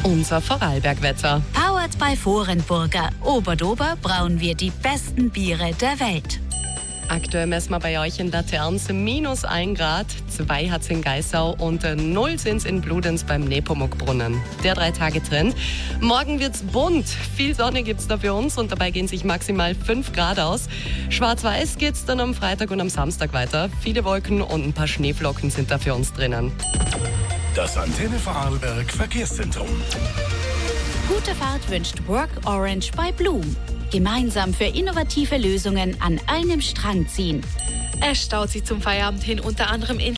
Unser Vorarlbergwetter. Powered by Vorenburger. Oberdober brauen wir die besten Biere der Welt. Aktuell messen wir bei euch in Laterns -1 Grad, 2 hat es in Geisau und 0 sind es in Bludenz beim Nepomuk-Brunnen. Der 3-Tage-Trend. Morgen wird's bunt, viel Sonne gibt's da für uns und dabei gehen sich maximal 5 Grad aus. Schwarz-Weiß geht's dann am Freitag und am Samstag weiter. Viele Wolken und ein paar Schneeflocken sind da für uns drinnen. Das Antenne Vorarlberg Verkehrszentrum. Gute Fahrt wünscht Work Orange bei Blum. Gemeinsam für innovative Lösungen an einem Strang ziehen. Es staut sich zum Feierabend hin unter anderem in